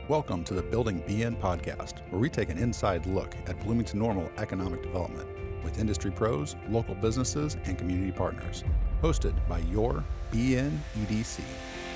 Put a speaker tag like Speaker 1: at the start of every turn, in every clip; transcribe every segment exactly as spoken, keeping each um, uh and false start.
Speaker 1: Welcome to the Building B N podcast, where we take an inside look at Bloomington Normal economic development with industry pros, local businesses, and community partners. Hosted by your B N E D C.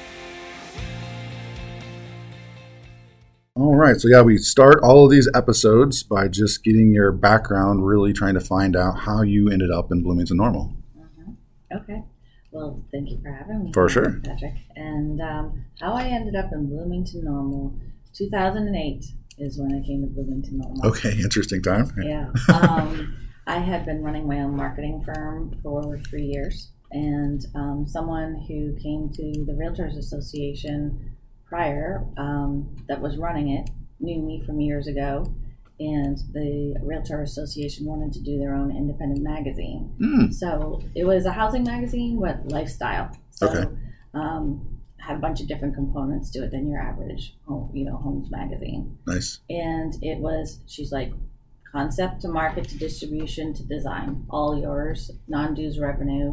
Speaker 1: All right, so yeah, we start all of these episodes by just getting your background, really trying to find out how you ended up in Bloomington Normal.
Speaker 2: Uh-huh. Okay. Well, thank you for having me.
Speaker 1: For sure.
Speaker 2: Patrick. And um, how I ended up in Bloomington Normal, two thousand eight is when I came to Bloomington Normal.
Speaker 1: Okay, interesting time.
Speaker 2: Yeah. um, I had been running my own marketing firm for three years, and um, someone who came to the Realtors Association prior um, that was running it knew me from years ago, and the Realtor Association wanted to do their own independent magazine.
Speaker 1: Mm.
Speaker 2: So it was a housing magazine, but lifestyle. So
Speaker 1: Okay.
Speaker 2: um, had a bunch of different components to it than your average, home, you know, homes magazine.
Speaker 1: Nice.
Speaker 2: And it was, she's like, concept to market to distribution to design, all yours, non-dues revenue.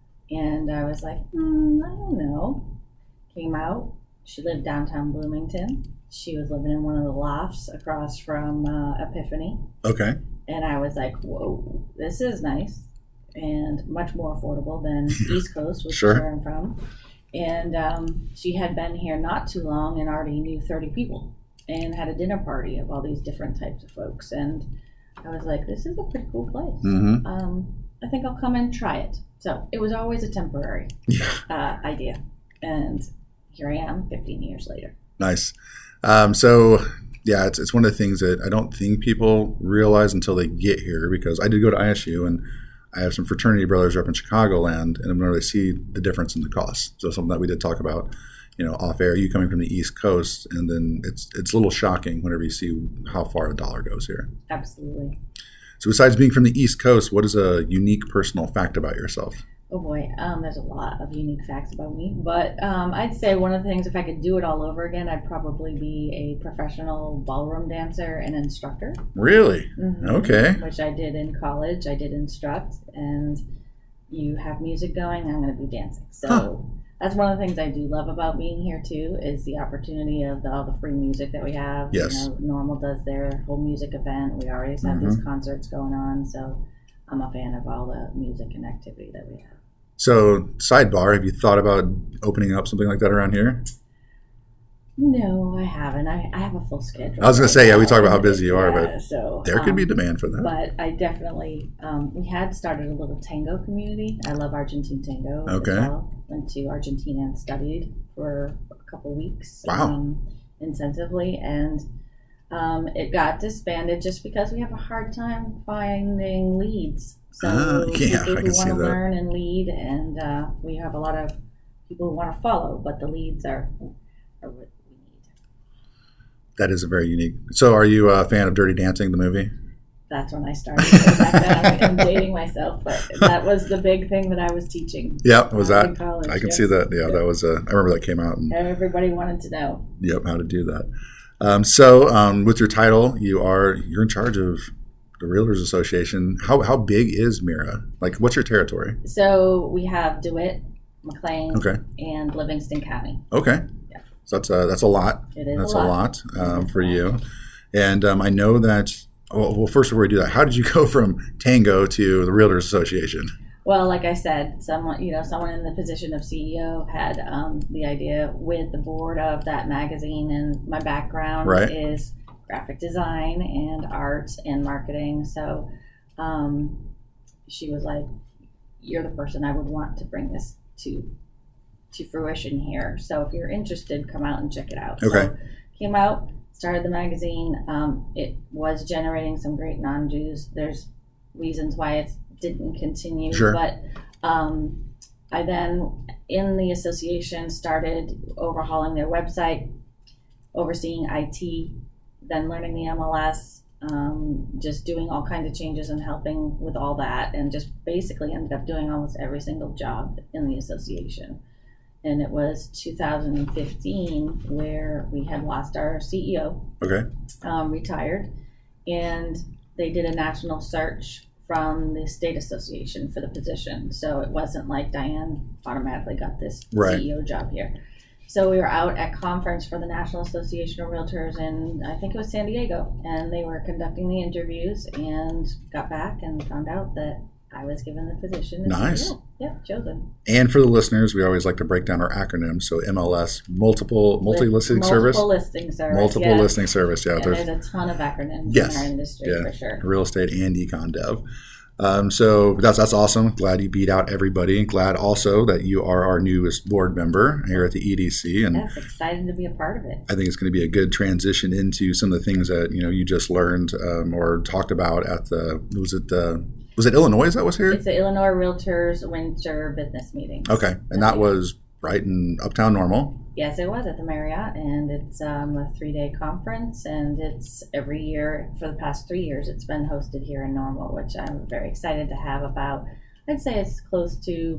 Speaker 2: And I was like, hmm, I don't know. Came out. She lived downtown Bloomington. She was living in one of the lofts across from uh, Epiphany.
Speaker 1: Okay.
Speaker 2: And I was like, whoa, this is nice and much more affordable than East Coast, which
Speaker 1: Sure.
Speaker 2: is where I'm from. And um, she had been here not too long and already knew thirty people and had a dinner party of all these different types of folks. And I was like, this is a pretty cool place.
Speaker 1: Mm-hmm.
Speaker 2: Um, I think I'll come and try it. So it was always a temporary
Speaker 1: Yeah.
Speaker 2: uh, idea. And here I am fifteen years later.
Speaker 1: Nice. Um, so, yeah, it's it's one of the things that I don't think people realize until they get here, because I did go to I S U and I have some fraternity brothers up in Chicagoland, and I'm going to see the difference in the cost. So something that we did talk about, you know, off air, you coming from the East Coast, and then it's it's a little shocking whenever you see how far a dollar goes here.
Speaker 2: Absolutely.
Speaker 1: So besides being from the East Coast, what is a unique personal fact about yourself?
Speaker 2: Oh boy, um, there's a lot of unique facts about me, but um, I'd say one of the things, if I could do it all over again, I'd probably be a professional ballroom dancer and instructor.
Speaker 1: Really?
Speaker 2: Mm-hmm.
Speaker 1: Okay.
Speaker 2: Which I did in college. I did instruct, and you have music going, I'm going to be dancing. So
Speaker 1: Huh.
Speaker 2: that's one of the things I do love about being here too, is the opportunity of the, all the free music that we have.
Speaker 1: Yes.
Speaker 2: You know, Normal does their whole music event. We always have
Speaker 1: Mm-hmm.
Speaker 2: these concerts going on, so I'm a fan of all the music and activity that we have.
Speaker 1: So, sidebar, have you thought about opening up something like that around here?
Speaker 2: No, I haven't. I, I have a full schedule.
Speaker 1: I was going to
Speaker 2: right
Speaker 1: say, yeah, we
Speaker 2: now,
Speaker 1: talk about how
Speaker 2: and-
Speaker 1: busy you are,
Speaker 2: yeah,
Speaker 1: but
Speaker 2: so,
Speaker 1: there could
Speaker 2: um,
Speaker 1: be demand for that.
Speaker 2: But I definitely, um, we had started a little tango community. I love Argentine tango.
Speaker 1: Okay.
Speaker 2: As well. Went to Argentina and studied for a couple weeks.
Speaker 1: Wow.
Speaker 2: Um, intensively. And um, it got disbanded just because we have a hard time finding leads. So
Speaker 1: Ah, yeah,
Speaker 2: people
Speaker 1: I
Speaker 2: who
Speaker 1: can see
Speaker 2: want to
Speaker 1: that.
Speaker 2: learn and lead, and uh, we have a lot of people who want to follow, but the leads are, are what we need.
Speaker 1: That is a very unique. So, are you a fan of Dirty Dancing, the movie?
Speaker 2: That's when I started. So back then, I'm dating myself, but that was the big thing that I was teaching.
Speaker 1: Yeah, was
Speaker 2: uh,
Speaker 1: that?
Speaker 2: in college,
Speaker 1: I can
Speaker 2: yes.
Speaker 1: see that. Yeah, that was. Uh, I remember that came out, and
Speaker 2: Everybody wanted to know.
Speaker 1: yep, how to do that. Um, so, um, with your title, you are you're in charge of the Realtors Association. How how big is Mira? Like, what's your territory?
Speaker 2: So we have DeWitt, McLean,
Speaker 1: Okay.
Speaker 2: and Livingston County.
Speaker 1: Okay,
Speaker 2: Yeah.
Speaker 1: so that's a that's a lot.
Speaker 2: It is
Speaker 1: That's
Speaker 2: a
Speaker 1: a
Speaker 2: lot.
Speaker 1: lot, um,
Speaker 2: It's
Speaker 1: for
Speaker 2: a lot.
Speaker 1: you. And um, I know that. Oh, well, first before we do that, how did you go from tango to the Realtors Association?
Speaker 2: Well, like I said, someone you know, someone in the position of C E O had um, the idea with the board of that magazine, and my background
Speaker 1: Right.
Speaker 2: is graphic design and art and marketing. So um, she was like, "You're the person I would want to bring this to to fruition here. So if you're interested, come out and check it out."
Speaker 1: Okay.
Speaker 2: So came out, started the magazine. Um, it was generating some great non-Jews. There's reasons why it didn't continue,
Speaker 1: Sure.
Speaker 2: but um, I then, in the association, started overhauling their website, overseeing I T, then learning the M L S, um, just doing all kinds of changes and helping with all that, and just basically ended up doing almost every single job in the association. And it was two thousand fifteen where we had lost our C E O,
Speaker 1: Okay.
Speaker 2: um, retired, and they did a national search from the state association for the position. So it wasn't like Diane automatically got this
Speaker 1: Right.
Speaker 2: C E O job here. So we were out at conference for the National Association of Realtors in, I think it was San Diego, and they were conducting the interviews and got back and found out that I was given the position. As
Speaker 1: Nice.
Speaker 2: C E O. Yep, chosen.
Speaker 1: And for the listeners, we always like to break down our acronyms. So M L S, multiple multi-listing
Speaker 2: multiple
Speaker 1: service.
Speaker 2: Multiple listing service.
Speaker 1: Multiple
Speaker 2: yes.
Speaker 1: listing service. Yeah,
Speaker 2: And
Speaker 1: there's
Speaker 2: there's a ton of acronyms
Speaker 1: Yes.
Speaker 2: in our industry
Speaker 1: Yeah.
Speaker 2: for sure.
Speaker 1: real estate and econ dev. Um, so that's that's awesome. Glad you beat out everybody. Glad also that you are our newest board member here at the E D C, and
Speaker 2: Yes, excited to be a part of it.
Speaker 1: I think it's going to be a good transition into some of the things that you know you just learned um, or talked about at the was it the was it Illinois that was here?
Speaker 2: It's the Illinois Realtors Winter Business Meeting.
Speaker 1: Okay, and that was right in Uptown Normal.
Speaker 2: Yes, it was at the Marriott, and it's um, a three-day conference, and it's every year for the past three years. It's been hosted here in Normal, which I'm very excited to have. About, I'd say it's close to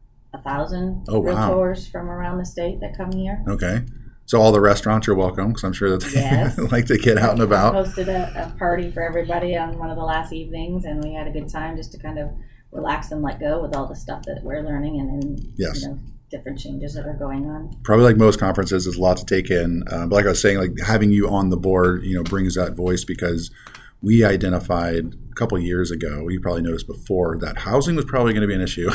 Speaker 2: a thousand
Speaker 1: Oh, wow.
Speaker 2: realtors from around the state that come here.
Speaker 1: Okay, so all the restaurants are welcome because I'm sure that they
Speaker 2: Yes.
Speaker 1: like to get out and about.
Speaker 2: Hosted a, a party for everybody on one of the last evenings, and we had a good time just to kind of relax and let go with all the stuff that we're learning and, and
Speaker 1: Yes.
Speaker 2: you know, different changes that are going on.
Speaker 1: Probably like most conferences, there's a lot to take in. Uh, but like I was saying, like having you on the board, you know, brings that voice because we identified a couple of years ago, you probably noticed before, that housing was probably going to be an issue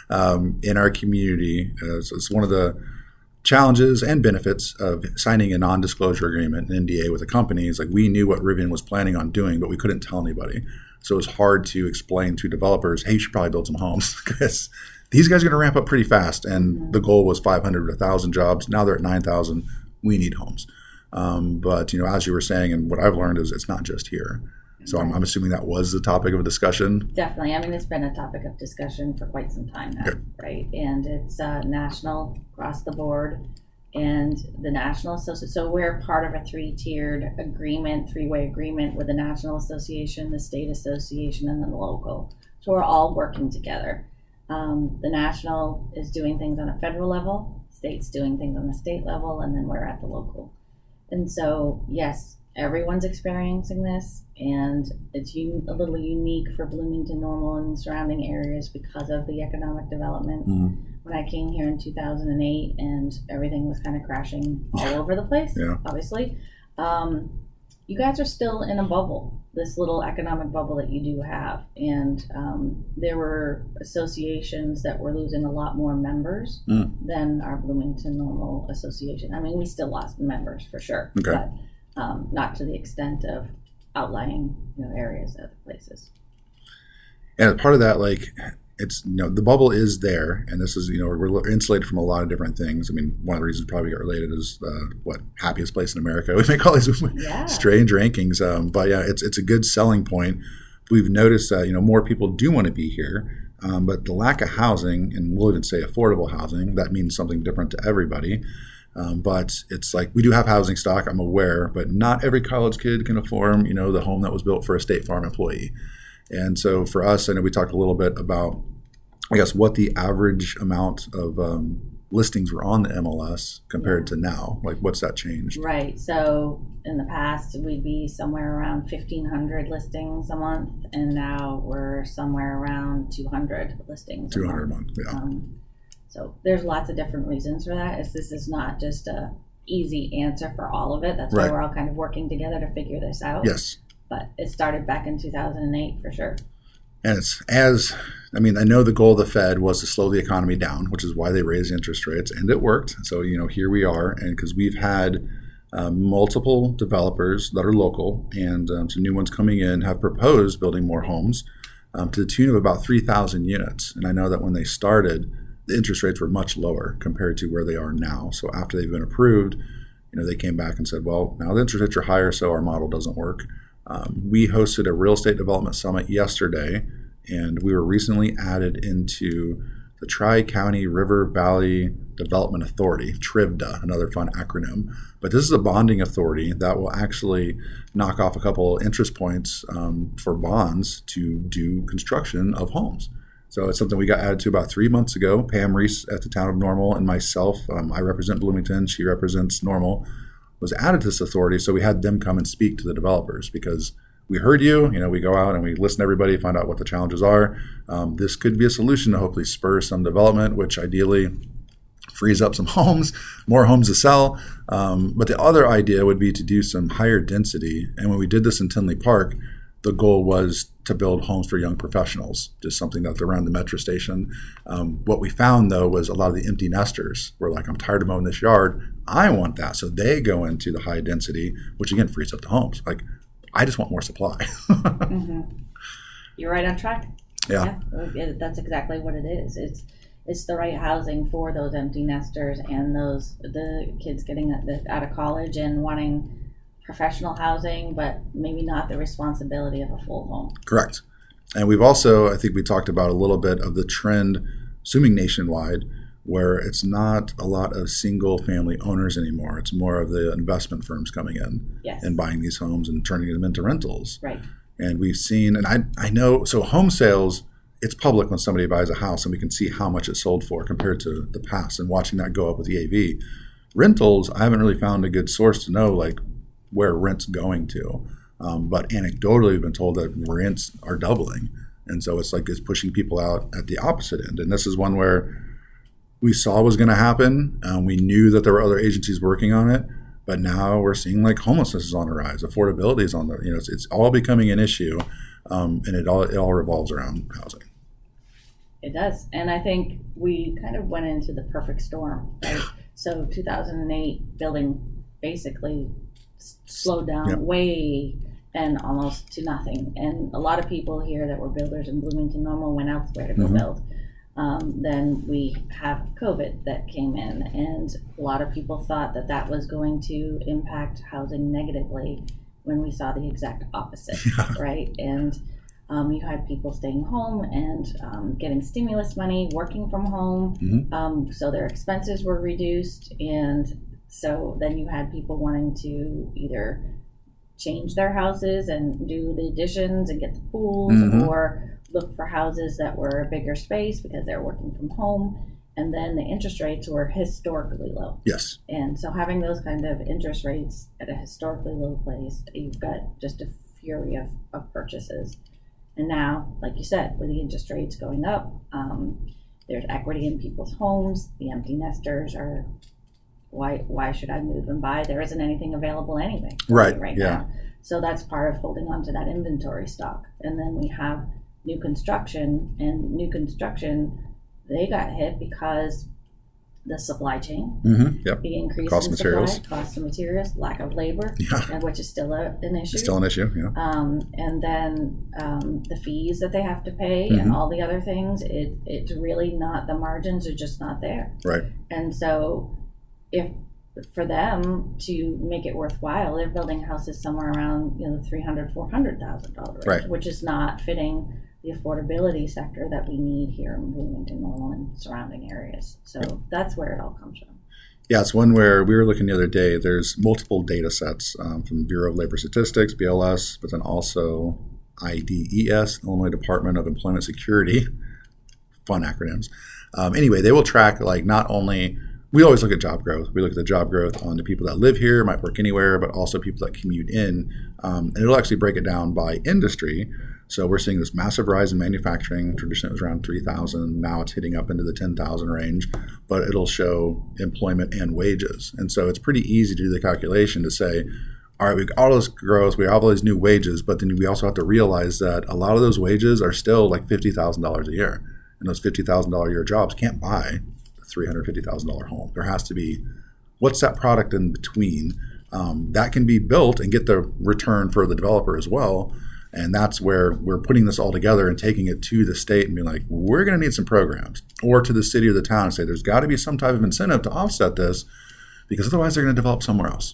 Speaker 1: um, in our community. Uh, so it's one of the challenges and benefits of signing a non-disclosure agreement, an N D A with a company. Is like we knew what Rivian was planning on doing, but we couldn't tell anybody. So it was hard to explain to developers, hey, you should probably build some homes because these guys are going to ramp up pretty fast. And mm-hmm. the goal was five hundred to one thousand jobs. Now they're at nine thousand. We need homes. Um, but, you know, as you were saying, and what I've learned is it's not just here. So I'm, I'm assuming that was the topic of a discussion.
Speaker 2: Definitely. I mean, it's been a topic of discussion for quite some time now, okay. right? And it's uh, national across the board. And the National Association, so we're part of a three-tiered agreement, three-way agreement with the National Association, the State Association, and then the local. So we're all working together. Um, the national is doing things on a federal level, state's doing things on the state level, and then we're at the local. And so, yes, everyone's experiencing this, and it's un- a little unique for Bloomington Normal and surrounding areas because of the economic development. Mm-hmm. When I came here in two thousand eight and everything was kind of crashing all over the place,
Speaker 1: yeah.
Speaker 2: obviously, um, you guys are still in a bubble, this little economic bubble that you do have. And um, there were associations that were losing a lot more members mm. than our Bloomington Normal Association. I mean, we still lost members for sure,
Speaker 1: okay.
Speaker 2: but um, not to the extent of outlying you know, areas of places.
Speaker 1: And part of that, like, it's, you know, the bubble is there, and this is, you know, we're insulated from a lot of different things. I mean, one of the reasons probably get related is, uh, what, happiest place in America. We make all these
Speaker 2: yeah.
Speaker 1: strange rankings. Um, but yeah, it's it's a good selling point. We've noticed that, you know, more people do want to be here, um, but the lack of housing, and we'll even say affordable housing, that means something different to everybody. Um, but it's like, we do have housing stock, I'm aware, but not every college kid can afford, you know, the home that was built for a State Farm employee. And so for us, I know we talked a little bit about, I guess, what the average amount of um, listings were on the M L S compared to now. Like, what's that changed?
Speaker 2: Right. So in the past, we'd be somewhere around fifteen hundred listings a month, and now we're somewhere around two hundred listings
Speaker 1: two hundred a month,
Speaker 2: a month.
Speaker 1: yeah.
Speaker 2: Um, so there's lots of different reasons for that. It's, this is not just a easy answer for all of it. That's
Speaker 1: right.
Speaker 2: why we're all kind of working together to figure this out.
Speaker 1: Yes.
Speaker 2: But it started back in two thousand eight for sure.
Speaker 1: And it's as, I mean, I know the goal of the Fed was to slow the economy down, which is why they raised interest rates, and it worked. So, you know, here we are, and because we've had um, multiple developers that are local, and um, some new ones coming in have proposed building more homes um, to the tune of about three thousand units. And I know that when they started, the interest rates were much lower compared to where they are now. So after they've been approved, you know, they came back and said, well, now the interest rates are higher, so our model doesn't work. Um, we hosted a real estate development summit yesterday, and we were recently added into the Tri-County River Valley Development Authority, TRIVDA, another fun acronym. But this is a bonding authority that will actually knock off a couple interest points um, for bonds to do construction of homes. So it's something we got added to about three months ago. Pam Reese at the Town of Normal and myself, um, I represent Bloomington, she represents Normal, was added to this authority, so we had them come and speak to the developers because we heard you. You know, we go out and we listen to everybody, find out what the challenges are. Um, this could be a solution to hopefully spur some development, which ideally frees up some homes, more homes to sell. Um, but the other idea would be to do some higher density. And when we did this in Tinley Park, the goal was to build homes for young professionals, just something that's around the metro station. Um, what we found, though, was a lot of the empty nesters were like, I'm tired of mowing this yard. I want that. So they go into the high density, which again frees up the homes. Like, I just want more supply.
Speaker 2: mm-hmm. You're right on track.
Speaker 1: Yeah.
Speaker 2: yeah. That's exactly what it is. It's it's the right housing for those empty nesters and those the kids getting out of college and wanting professional housing, but maybe not the responsibility of a full home.
Speaker 1: Correct. And we've also, I think we talked about a little bit of the trend, assuming nationwide, where it's not a lot of single family owners anymore. It's more of the investment firms coming in
Speaker 2: yes.
Speaker 1: and buying these homes and turning them into rentals.
Speaker 2: Right.
Speaker 1: And we've seen, and I I know, so home sales, it's public when somebody buys a house and we can see how much it sold for compared to the past and watching that go up with the A V. Rentals, I haven't really found a good source to know, like, where rent's going to. Um, but anecdotally, we've been told that rents are doubling. And so it's like it's pushing people out at the opposite end. And this is one where we saw was going to happen. Um, we knew that there were other agencies working on it. But now we're seeing like homelessness is on the rise. Affordability is on the, you know, it's, it's all becoming an issue. Um, and it all, it all revolves around housing.
Speaker 2: It does. And I think we kind of went into the perfect storm, right? So two thousand eight building basically slowed down yep. way and almost to nothing. And a lot of people here that were builders in Bloomington Normal went elsewhere to go mm-hmm. build. Um, then we have COVID that came in, and a lot of people thought that that was going to impact housing negatively when we saw the exact opposite, yeah. right? And um, you had people staying home and um, getting stimulus money, working from home, mm-hmm. um, so their expenses were reduced, and so then you had people wanting to either change their houses and do the additions and get the pools mm-hmm. or look for houses that were a bigger space because they're working from home. And then the interest rates were historically low.
Speaker 1: Yes.
Speaker 2: And so having those kind of interest rates at a historically low place, you've got just a fury of, of purchases. And now, like you said, with the interest rates going up, um, there's equity in people's homes. The empty nesters are... Why why should I move and buy? There isn't anything available anyway.
Speaker 1: Right.
Speaker 2: Right
Speaker 1: yeah.
Speaker 2: now. So that's part of holding on to that inventory stock. And then we have new construction, and new construction, they got hit because the supply chain,
Speaker 1: mm-hmm. yep.
Speaker 2: the increase
Speaker 1: cost
Speaker 2: in
Speaker 1: of materials.
Speaker 2: supply, cost of materials, lack of labor,
Speaker 1: yeah.
Speaker 2: and which is still a, an issue.
Speaker 1: It's still an issue, yeah.
Speaker 2: Um, and then um, the fees that they have to pay mm-hmm. and all the other things, it it's really not, the margins are just not there.
Speaker 1: Right.
Speaker 2: And so if for them to make it worthwhile, they're building houses somewhere around, you know, three hundred, four hundred thousand dollars,
Speaker 1: right.
Speaker 2: which is not fitting the affordability sector that we need here in Bloomington Normal and surrounding areas. So yep. that's where it all comes from.
Speaker 1: Yeah, it's one where we were looking the other day. There's multiple data sets um, from Bureau of Labor Statistics, B L S, but then also I D E S, Illinois Department of Employment Security. Fun acronyms. Um, anyway, they will track like not only. We always look at job growth. We look at the job growth on the people that live here, might work anywhere, but also people that commute in. Um, and it'll actually break it down by industry. So we're seeing this massive rise in manufacturing. Traditionally, it was around three thousand. Now it's hitting up into the ten thousand range. But it'll show employment and wages. And so it's pretty easy to do the calculation to say, all right, we've got all this growth, we have all these new wages, but then we also have to realize that a lot of those wages are still like fifty thousand dollars a year. And those fifty thousand dollars a year jobs can't buy three hundred fifty thousand dollars home. There has to be, what's that product in between? Um, that can be built and get the return for the developer as well. And that's where we're putting this all together and taking it to the state and being like, we're going to need some programs. Or to the city or the town and say, there's got to be some type of incentive to offset this, because otherwise they're going to develop somewhere else.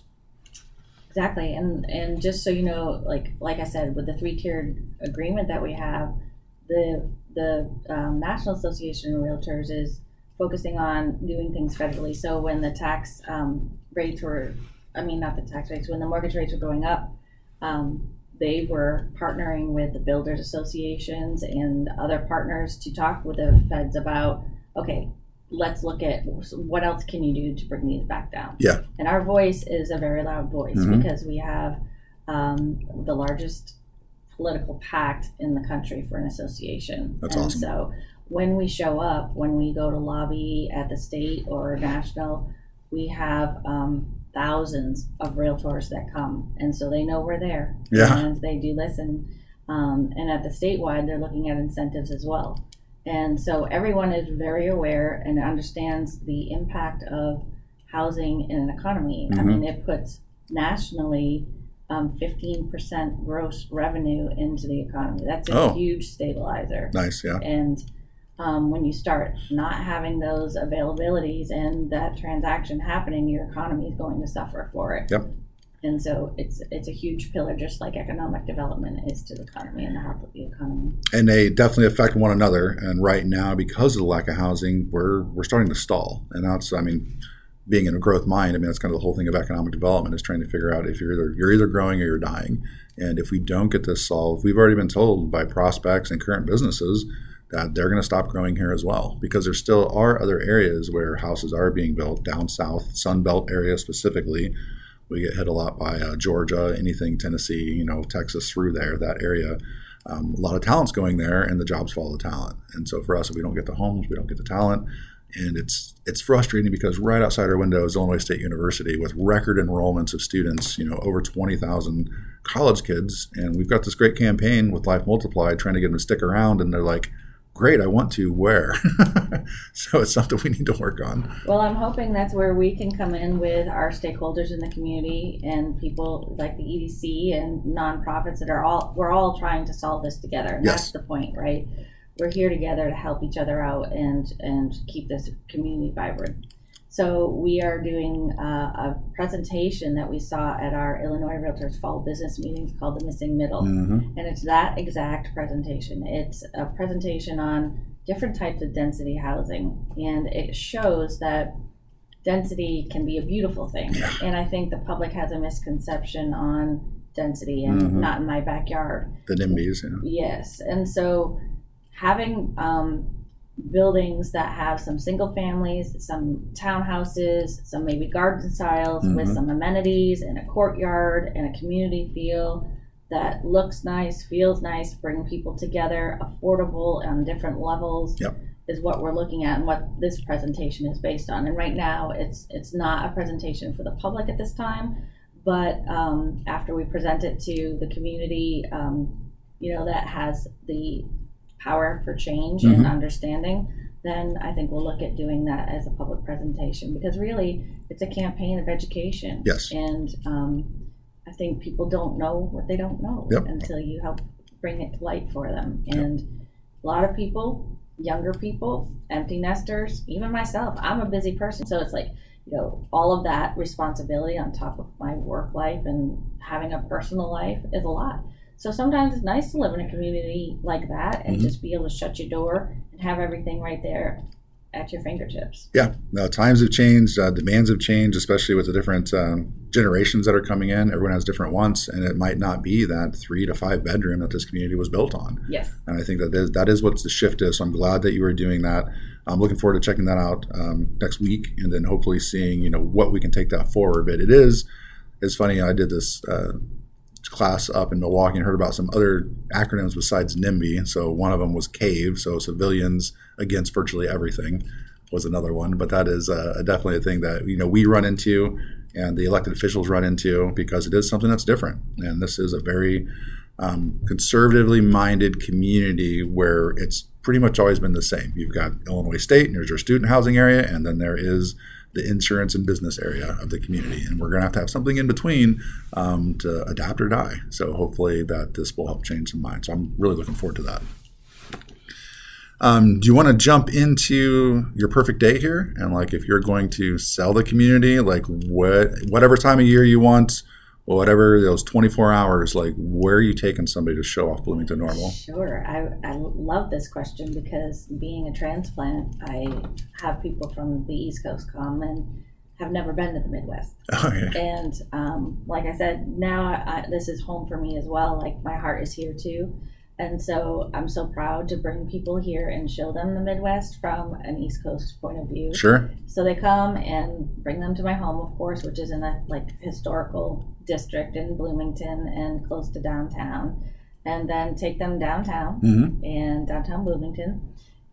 Speaker 2: Exactly. And and just so you know, like like I said, with the three-tiered agreement that we have, the, the um, National Association of Realtors is focusing on doing things federally. So when the tax um, rates were, I mean, not the tax rates, when the mortgage rates were going up, um, they were partnering with the builders associations and other partners to talk with the feds about, okay, let's look at what else can you do to bring these back down.
Speaker 1: Yeah.
Speaker 2: And our voice is a very loud voice mm-hmm. because we have um, the largest political pact in the country for an association.
Speaker 1: That's
Speaker 2: and
Speaker 1: awesome.
Speaker 2: So when we show up, when we go to lobby at the state or national, we have um, thousands of realtors that come, and so they know we're there.
Speaker 1: Yeah.
Speaker 2: And they do listen. Um, and at the statewide, they're looking at incentives as well. And so everyone is very aware and understands the impact of housing in an economy.
Speaker 1: Mm-hmm.
Speaker 2: I mean, it puts nationally um, fifteen percent gross revenue into the economy. That's a
Speaker 1: Oh.
Speaker 2: huge stabilizer.
Speaker 1: Nice, yeah.
Speaker 2: And um, when you start not having those availabilities and that transaction happening, your economy is going to suffer for it.
Speaker 1: Yep.
Speaker 2: And so it's it's a huge pillar, just like economic development is to the economy and the health of the economy.
Speaker 1: And they definitely affect one another. And right now, because of the lack of housing, we're we're starting to stall. And that's, I mean, being in a growth mind, I mean, that's kind of the whole thing of economic development, is trying to figure out if you're either you're either growing or you're dying. And if we don't get this solved, we've already been told by prospects and current businesses that they're going to stop growing here as well, because there still are other areas where houses are being built down south, Sun Belt area specifically. We get hit a lot by uh, Georgia, anything Tennessee, you know, Texas through there, that area. Um, a lot of talent's going there, and the jobs follow the talent. And so for us, if we don't get the homes, we don't get the talent. And it's it's frustrating because right outside our window is Illinois State University with record enrollments of students, you know, over twenty thousand college kids. And we've got this great campaign with Life Multiplied trying to get them to stick around. And they're like, great, I want to, where? So it's something we need to work on.
Speaker 2: Well, I'm hoping that's where we can come in with our stakeholders in the community and people like the E D C and nonprofits that are all, we're all trying to solve this together. And
Speaker 1: Yes.
Speaker 2: That's the point, right? We're here together to help each other out and, and keep this community vibrant. So we are doing uh, a presentation that we saw at our Illinois Realtors Fall Business Meetings called The Missing Middle.
Speaker 1: Mm-hmm.
Speaker 2: And it's that exact presentation. It's a presentation on different types of density housing. And it shows that density can be a beautiful thing.
Speaker 1: Yeah.
Speaker 2: And I think the public has a misconception on density and
Speaker 1: Mhm.
Speaker 2: not in my backyard.
Speaker 1: The NIMBYs, you know.
Speaker 2: Yes. And so having um, buildings that have some single families, some townhouses, some maybe garden styles with
Speaker 1: Mhm.
Speaker 2: some amenities and a courtyard and a community feel that looks nice, feels nice, bring people together, affordable on different levels.
Speaker 1: Yep.
Speaker 2: Is what we're looking at and what this presentation is based on. And right now it's it's not a presentation for the public at this time, but um, after we present it to the community, um, you know, that has the power for change
Speaker 1: Mhm.
Speaker 2: and understanding, then I think we'll look at doing that as a public presentation, because really it's a campaign of education.
Speaker 1: Yes.
Speaker 2: And um, I think people don't know what they don't know
Speaker 1: Yep.
Speaker 2: until you help bring it to light for them.
Speaker 1: Yep.
Speaker 2: And a lot of people, younger people, empty nesters, even myself, I'm a busy person. So it's like, you know, all of that responsibility on top of my work life and having a personal life is a lot. So sometimes it's nice to live in a community like that and
Speaker 1: Mhm.
Speaker 2: just be able to shut your door and have everything right there at your fingertips.
Speaker 1: Yeah, no, times have changed, uh, demands have changed, especially with the different um, generations that are coming in. Everyone has different wants, and it might not be that three to five bedroom that this community was built on.
Speaker 2: Yes.
Speaker 1: And I think that is, that is what the shift is. So I'm glad that you are doing that. I'm looking forward to checking that out um, next week, and then hopefully seeing, you know, what we can take that forward. But it is, it's funny. I did this uh, class up in Milwaukee and heard about some other acronyms besides NIMBY. So one of them was CAVE, so Civilians Against Virtually Everything was another one. But that is uh, definitely a thing that, you know, we run into and the elected officials run into, because it is something that's different. And this is a very um, conservatively minded community where it's pretty much always been the same. You've got Illinois State, and there's your student housing area, and then there is the insurance and business area of the community. And we're going to have to have something in between um, to adapt or die. So hopefully that this will help change some minds. So I'm really looking forward to that. Um, do you want to jump into your perfect day here? And like, if you're going to sell the community, like what, whatever time of year you want, or whatever those twenty-four hours, like where are you taking somebody to show off Bloomington Normal?
Speaker 2: Sure. I, I love this question because being a transplant, I have people from the East Coast come and have never been to the Midwest.
Speaker 1: Okay.
Speaker 2: And um, like I said, now I, this is home for me as well. Like my heart is here too. And so I'm so proud to bring people here and show them the Midwest from an East Coast point of view.
Speaker 1: Sure.
Speaker 2: So they come and bring them to my home, of course, which is in a like historical district in Bloomington and close to downtown, and then take them downtown
Speaker 1: Mm-hmm.
Speaker 2: and downtown Bloomington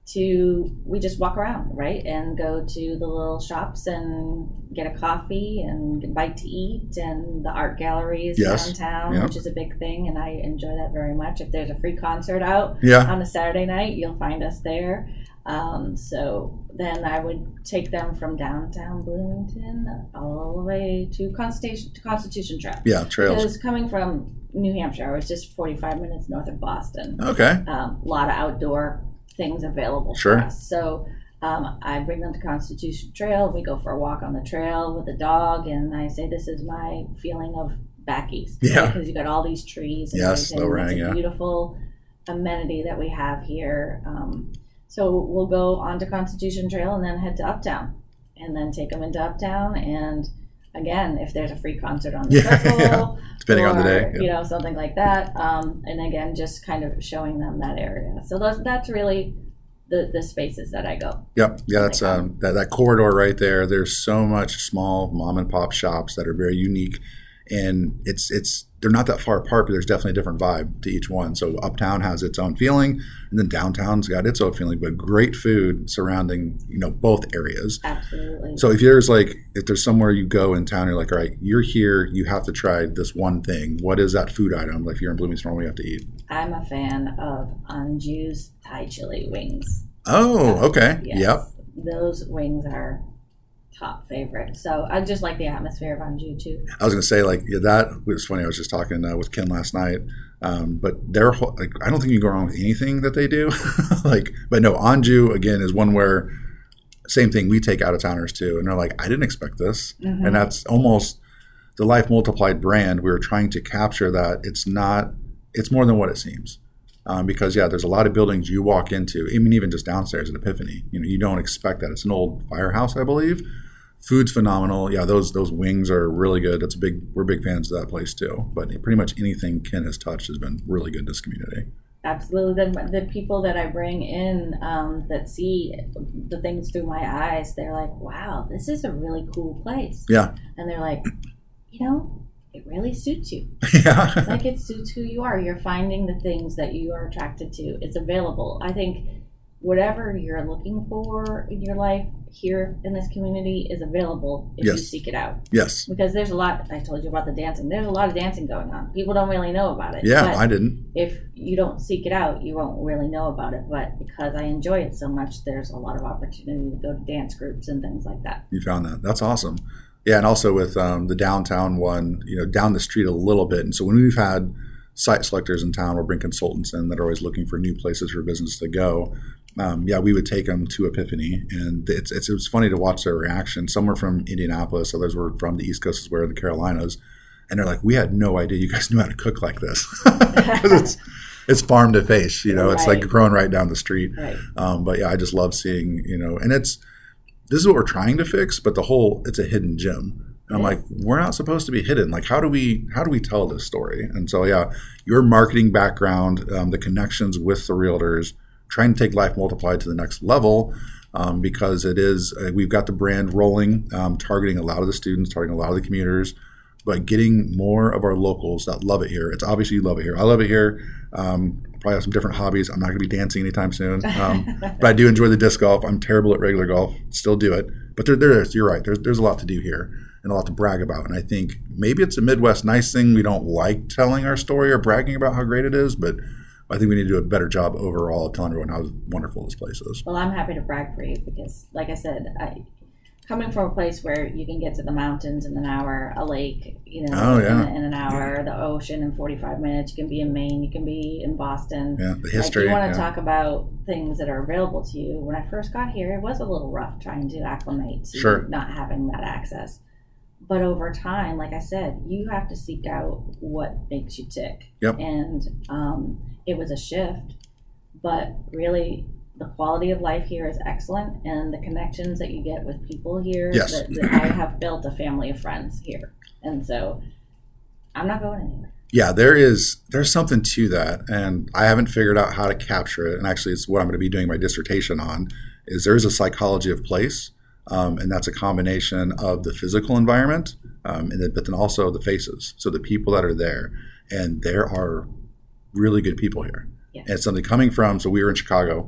Speaker 2: to we just walk around, right, and go to the little shops and get a coffee and a bite to eat, and the art galleries
Speaker 1: yes.
Speaker 2: downtown,
Speaker 1: yep.
Speaker 2: which is a big thing, and I enjoy that very much. If there's a free concert out
Speaker 1: yeah.
Speaker 2: on a Saturday night, you'll find us there. Um, so then I would take them from downtown Bloomington all the way to Constitution, to Constitution Trail.
Speaker 1: Yeah, trails.
Speaker 2: Because coming from New Hampshire, I was just forty-five minutes north of Boston.
Speaker 1: Okay.
Speaker 2: Um, a lot of outdoor things available
Speaker 1: sure.
Speaker 2: for us. So um, I bring them to Constitution Trail. We go for a walk on the trail with the dog, and I say, this is my feeling of back east.
Speaker 1: Yeah.
Speaker 2: Because you got all these trees. And
Speaker 1: yes,
Speaker 2: everything.
Speaker 1: Lorang,
Speaker 2: It's a
Speaker 1: yeah.
Speaker 2: beautiful amenity that we have here. Um, so we'll go onto Constitution Trail and then head to Uptown, and then take them into Uptown. And again, if there's a free concert on the
Speaker 1: yeah,
Speaker 2: circle,
Speaker 1: yeah. depending
Speaker 2: or,
Speaker 1: on the day,
Speaker 2: you know, something like that. Um, and again, just kind of showing them that area. So those, that's really the, the spaces that I go.
Speaker 1: Yep. Yeah, that's um, that, that corridor right there. There's so much small mom and pop shops that are very unique. And it's it's they're not that far apart, but there's definitely a different vibe to each one. So Uptown has its own feeling, and then Downtown's got its own feeling, but great food surrounding, you know, both areas.
Speaker 2: Absolutely.
Speaker 1: So if there's like, if there's somewhere you go in town, you're like, all right, you're here, you have to try this one thing. What is that food item? Like if you're in Bloomington, what do you have to eat?
Speaker 2: I'm a fan of Anju's Thai chili wings.
Speaker 1: Oh, okay.
Speaker 2: Yes.
Speaker 1: Yep.
Speaker 2: Those wings are top favorite. So I just like the atmosphere of Anju too.
Speaker 1: I was going to say, like, yeah, that was funny. I was just talking uh, with Ken last night. Um, but they're like, I don't think you can go wrong with anything that they do. like, but no, Anju again is one where same thing. We take out of towners too, and they're like, I didn't expect this,
Speaker 2: Mm-hmm.
Speaker 1: and that's almost the Life Multiplied brand. We were trying to capture that it's not, it's more than what it seems. Um, because yeah, there's a lot of buildings you walk into. I mean, even just downstairs at Epiphany, you know, you don't expect that. It's an old firehouse, I believe. Food's phenomenal. Yeah, those those wings are really good. That's a big. We're big fans of that place too. But pretty much anything Ken has touched has been really good in this community.
Speaker 2: Absolutely. The, the people that I bring in um, that see the things through my eyes, they're like, wow, this is a really cool place.
Speaker 1: Yeah.
Speaker 2: And they're like, you know, it really suits you.
Speaker 1: Yeah.
Speaker 2: Like it suits who you are. You're finding the things that you are attracted to. It's available. I think whatever you're looking for in your life here in this community is available if
Speaker 1: yes.
Speaker 2: you seek it out.
Speaker 1: Yes.
Speaker 2: Because there's a lot, I told you about the dancing. There's a lot of dancing going on. People don't really know about it.
Speaker 1: Yeah,
Speaker 2: but
Speaker 1: I didn't.
Speaker 2: if you don't seek it out, you won't really know about it. But because I enjoy it so much, there's a lot of opportunity to go to dance groups and things like that.
Speaker 1: You found that. That's awesome. Yeah, and also with um, the downtown one, you know, down the street a little bit. And so when we've had site selectors in town, we'll bring consultants in that are always looking for new places for business to go. Um, yeah, we would take them to Epiphany, and it's, it's it was funny to watch their reaction. Some were from Indianapolis, others were from the East Coast, as well, the Carolinas, and they're like, "We had no idea you guys knew how to cook like this." Because it's it's farm to face, you know,
Speaker 2: right.
Speaker 1: It's like growing right down the street.
Speaker 2: Right.
Speaker 1: Um, but yeah, I just love seeing, you know, and it's this is what we're trying to fix, but the whole it's a hidden gem. And I'm like, we're not supposed to be hidden. Like, how do we how do we tell this story? And so, yeah, your marketing background, um, the connections with the realtors, trying to take Life Multiplied to the next level, um, because it is uh, we've got the brand rolling, um, targeting a lot of the students, targeting a lot of the commuters, but getting more of our locals that love it here. It's obviously you love it here. I love it here. Um, probably have some different hobbies. I'm not going to be dancing anytime soon, um, but I do enjoy the disc golf. I'm terrible at regular golf, still do it. But there, there is. You're right. There's there's a lot to do here and a lot to brag about. And I think maybe it's a Midwest nice thing. We don't like telling our story or bragging about how great it is, but I think we need to do a better job overall of telling everyone how wonderful this place is.
Speaker 2: Well, I'm happy to brag for you because, like I said, I, coming from a place where you can get to the mountains in an hour, a lake, you know,
Speaker 1: oh, yeah.
Speaker 2: in, in an hour, the ocean in forty-five minutes. You can be in Maine, you can be in Boston.
Speaker 1: Yeah, the history.
Speaker 2: Like you want to
Speaker 1: yeah.
Speaker 2: talk about things that are available to you. When I first got here, it was a little rough trying to acclimate to
Speaker 1: sure.
Speaker 2: not having that access. But over time, like I said, you have to seek out what makes you tick.
Speaker 1: Yep.
Speaker 2: And um, it was a shift, but really the quality of life here is excellent, and the connections that you get with people here.
Speaker 1: Yes.
Speaker 2: That, that I have built a family of friends here, and so I'm not going anywhere.
Speaker 1: Yeah, there is there's something to that, and I haven't figured out how to capture it. And actually, it's what I'm going to be doing my dissertation on. Is there is a psychology of place. Um, and that's a combination of the physical environment, um, and then, but then also the faces. So the people that are there, and there are really good people here.
Speaker 2: Yeah.
Speaker 1: And it's something coming from. So we were in Chicago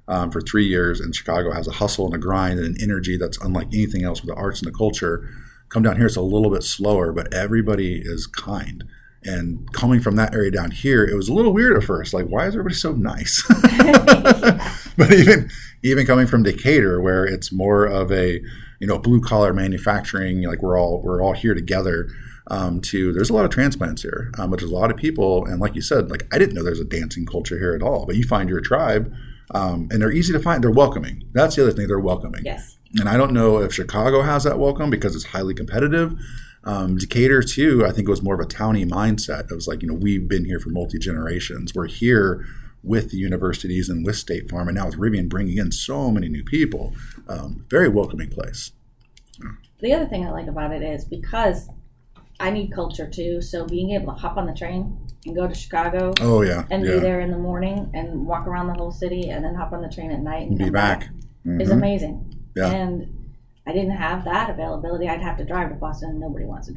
Speaker 1: um, for three years, and Chicago has a hustle and a grind and an energy that's unlike anything else with the arts and the culture. Come down here, it's a little bit slower, but everybody is kind. And coming from that area down here, it was a little weird at first. Like, why is everybody so nice? But even even coming from Decatur, where it's more of a, you know, blue collar manufacturing, like we're all we're all here together. Um, to there's a lot of transplants here, um, but there's a lot of people, and like you said, like I didn't know there's a dancing culture here at all. But you find your tribe, um, and they're easy to find. They're welcoming. That's the other thing. They're welcoming.
Speaker 2: Yes.
Speaker 1: And I don't know if Chicago has that welcome because it's highly competitive. Um, Decatur, too, I think it was more of a towny mindset. It was like, you know, we've been here for multi-generations. We're here with the universities and with State Farm, and now with Rivian bringing in so many new people. Um, very welcoming place.
Speaker 2: The other thing I like about it is because I need culture, too. So being able to hop on the train and go to Chicago
Speaker 1: oh, yeah,
Speaker 2: and
Speaker 1: yeah.
Speaker 2: be there in the morning and walk around the whole city and then hop on the train at night and,
Speaker 1: and be
Speaker 2: come
Speaker 1: back,
Speaker 2: back
Speaker 1: mm-hmm.
Speaker 2: is amazing.
Speaker 1: Yeah.
Speaker 2: And I didn't have that availability. I'd have to drive to Boston, and nobody wants to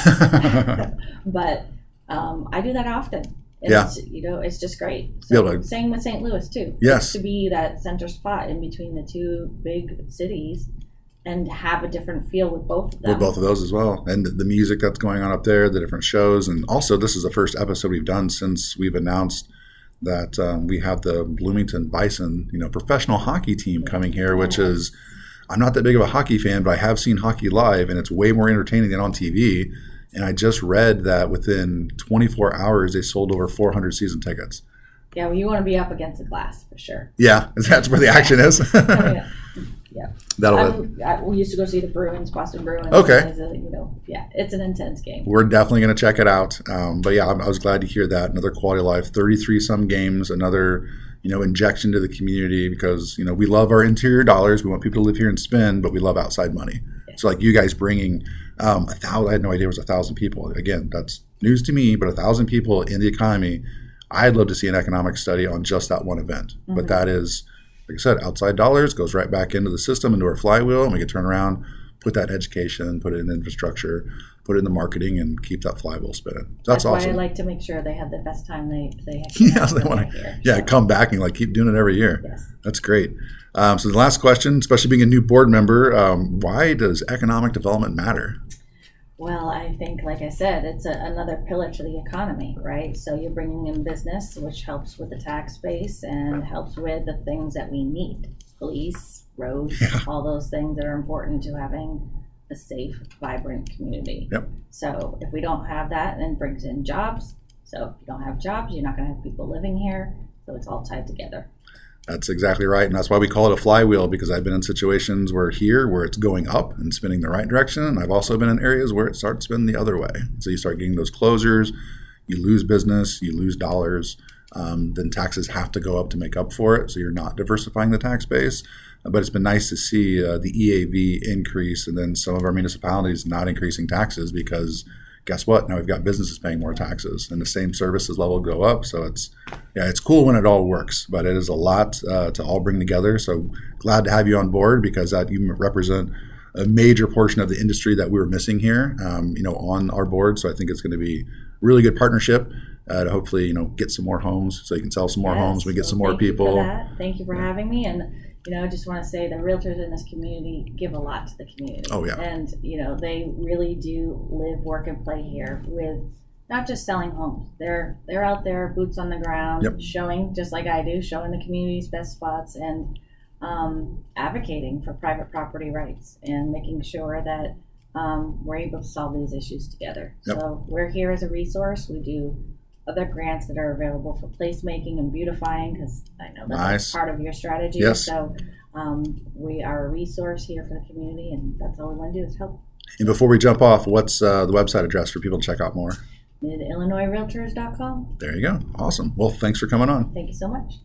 Speaker 2: drive. But um, I do that often. It's, yeah. You know, it's just great. So, yeah, same with Saint Louis, too.
Speaker 1: Yes.
Speaker 2: To be that center spot in between the two big cities and have a different feel with both of them.
Speaker 1: With both of those as well. And the, the music that's going on up there, the different shows. And also, this is the first episode we've done since we've announced that um, we have the Bloomington Bison, you know, professional hockey team coming here, which yeah. is... I'm not that big of a hockey fan, but I have seen hockey live, and it's way more entertaining than on T V. And I just read that within twenty-four hours, they sold over four hundred season tickets.
Speaker 2: Yeah, well, you want to be up against the glass for sure.
Speaker 1: Yeah, that's where the action is.
Speaker 2: yeah. yeah.
Speaker 1: That'll.
Speaker 2: I, we used to go see the Bruins, Boston Bruins.
Speaker 1: Okay.
Speaker 2: A, you know, yeah, it's an intense game.
Speaker 1: We're definitely going to check it out. Um, but yeah, I, I was glad to hear that. Another quality of life, thirty-three some games, another. You know, injection to the community because, you know, we love our interior dollars. We want people to live here and spend, but we love outside money. Yeah. So like you guys bringing um, a thousand, I had no idea it was a thousand people. Again, that's news to me, but a thousand people in the economy, I'd love to see an economic study on just that one event. Mm-hmm. But that is, like I said, outside dollars goes right back into the system, into our flywheel, and we can turn around, put that in education, put it in infrastructure, put it in the marketing, and keep that flywheel spinning. That's,
Speaker 2: That's
Speaker 1: awesome.
Speaker 2: why I like to make sure they have the best time they they have.
Speaker 1: yeah, they want to. Yeah, so. Come back and like keep doing it every year.
Speaker 2: Yes.
Speaker 1: That's great. Um, so the last question, especially being a new board member, um, why does economic development matter?
Speaker 2: Well, I think, like I said, it's a, another pillar to the economy, right? So you're bringing in business, which helps with the tax base and helps with the things that we need: police, roads, yeah. all those things that are important to having a safe, vibrant community.
Speaker 1: Yep.
Speaker 2: So if we don't have that, then it brings in jobs. So if you don't have jobs, you're not going to have people living here. So it's all tied together.
Speaker 1: That's exactly right. And that's why we call it a flywheel, because I've been in situations where here, where it's going up and spinning the right direction. And I've also been in areas where it starts spinning the other way. So you start getting those closures, you lose business, you lose dollars. Um, then taxes have to go up to make up for it. So you're not diversifying the tax base. But it's been nice to see uh, the E A V increase, and then some of our municipalities not increasing taxes because guess what? Now we've got businesses paying more taxes, and the same services level go up. So it's yeah, it's cool when it all works, but it is a lot uh, to all bring together. So glad to have you on board because that you represent a major portion of the industry that we were missing here, um, you know, on our board. So I think it's going to be a really good partnership. Uh, to hopefully, you know, get some more homes so you can sell some more
Speaker 2: yes,
Speaker 1: homes. We get
Speaker 2: well,
Speaker 1: some more
Speaker 2: thank
Speaker 1: people.
Speaker 2: You for that. Thank you for yeah. having me. And, you know, I just want to say the realtors in this community give a lot to the community.
Speaker 1: Oh, yeah.
Speaker 2: And, you know, they really do live, work, and play here with not just selling homes. They're they're out there, boots on the ground,
Speaker 1: yep.
Speaker 2: showing, just like I do, showing the community's best spots and um, advocating for private property rights and making sure that um, we're able to solve these issues together.
Speaker 1: Yep.
Speaker 2: So we're here as a resource. We do other grants that are available for placemaking and beautifying, because I know that's
Speaker 1: nice.
Speaker 2: part of your strategy.
Speaker 1: Yes.
Speaker 2: So um, we are a resource here for the community, and that's all we want to do is help.
Speaker 1: And before we jump off, what's uh, the website address for people to check out more?
Speaker 2: mid illinois realtors dot com.
Speaker 1: There you go. Awesome. Well, thanks for coming on.
Speaker 2: Thank you so much.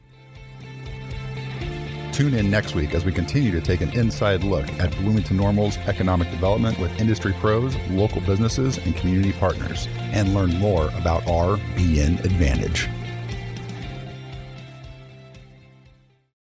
Speaker 1: Tune in next week as we continue to take an inside look at Bloomington Normal's economic development with industry pros, local businesses, and community partners, and learn more about our B N Advantage.